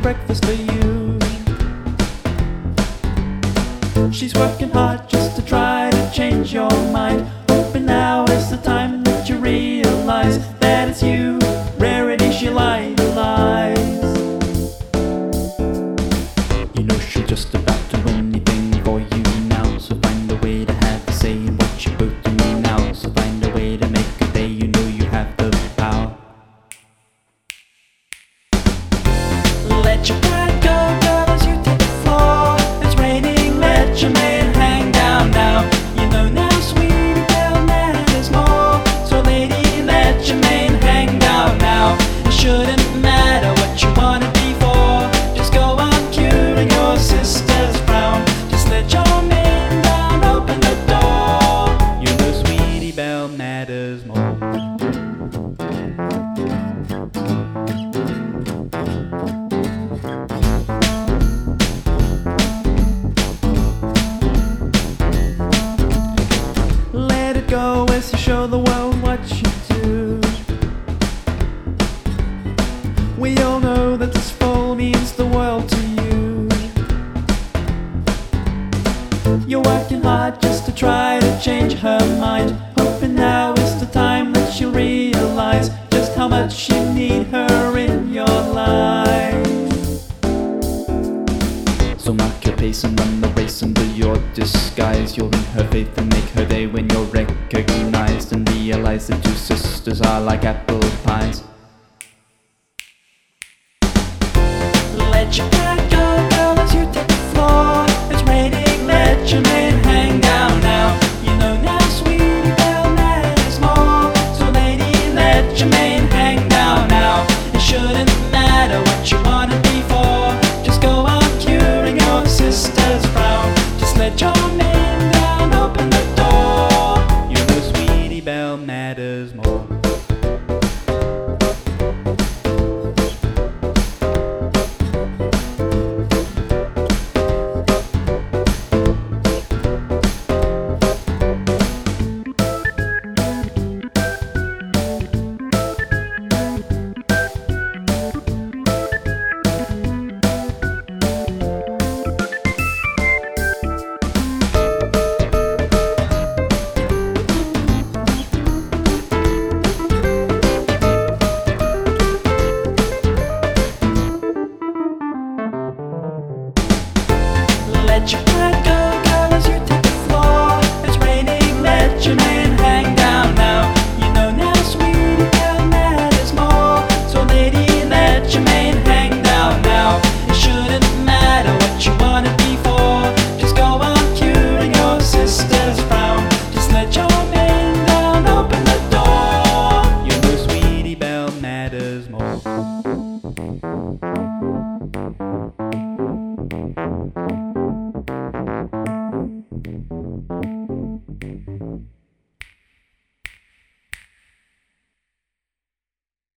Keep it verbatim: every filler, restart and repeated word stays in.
breakfast for you. She's working hard just to try to change your mind, hoping now is the time that you realize that it's you, rarity she'll idolize. You know she'll just about do anything for you now, so find a way to have to say what you both to me now. So find a way to make a day, you know you have the power. Let your pride go, girl, as you take the floor. It's raining, let your man hang down now. You know now, sweetie, girl, matters more. So lady, let your man hang down now. It shouldn't matter what you wanna be for. Just go on curing your sister's frown. Just let your man down, open the door. You know, sweetie, belle matters more. Go as you show the world what you do. We all know that this fall means the world to you. You're working hard just to try to change her mind, hoping now is the time that she'll realize just how much you need her in your life. So mark your pace and run the race under your disguise. You'll win her faith and make her day when you're recognized, and realize that two sisters are like apple pies. Let your